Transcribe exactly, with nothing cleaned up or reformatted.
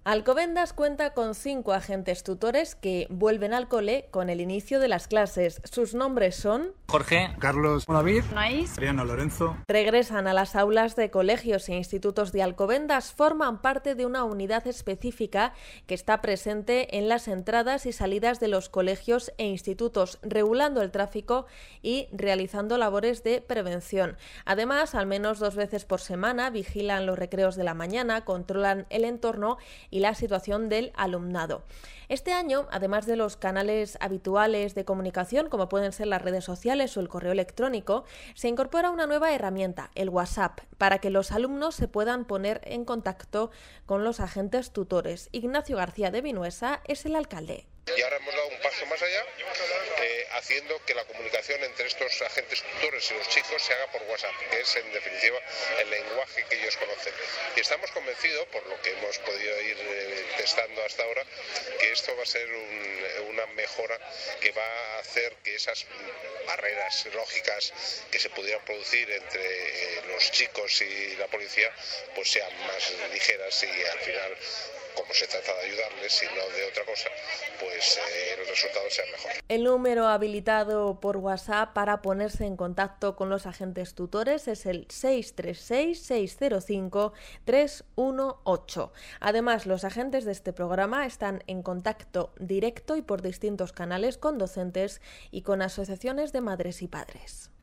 Alcobendas cuenta con cinco agentes tutores que vuelven al cole con el inicio de las clases. Sus nombres son Jorge, Carlos, David, Naís, Adriano, Lorenzo. Regresan a las aulas de colegios e institutos de Alcobendas, forman parte de una unidad específica que está presente en las entradas y salidas de los colegios e institutos, regulando el tráfico y realizando labores de prevención. Además, al menos dos veces por semana vigilan los recreos de la mañana, controlan el entorno y la situación del alumnado. Este año, además de los canales habituales de comunicación, como pueden ser las redes sociales o el correo electrónico, se incorpora una nueva herramienta, el WhatsApp, para que los alumnos se puedan poner en contacto con los agentes tutores. Ignacio García de Vinuesa es el alcalde. Y ahora hemos dado un paso más allá, eh, haciendo que la comunicación entre estos agentes tutores y los chicos se haga por WhatsApp, que es en definitiva el lenguaje que ellos conocen. Y estamos convencidos, por lo que hemos podido ir eh, testando hasta ahora, que esto va a ser un, una mejora que va a hacer que esas barreras lógicas que se pudieran producir entre eh, los chicos y la policía pues sean más ligeras y al final, como se trata de ayudarles y no de otra cosa, pues eh, el resultado sea mejor. El número habilitado por WhatsApp para ponerse en contacto con los agentes tutores es el seis tres seis, seis cero cinco, tres uno ocho. Además, los agentes de este programa están en contacto directo y por distintos canales con docentes y con asociaciones de madres y padres.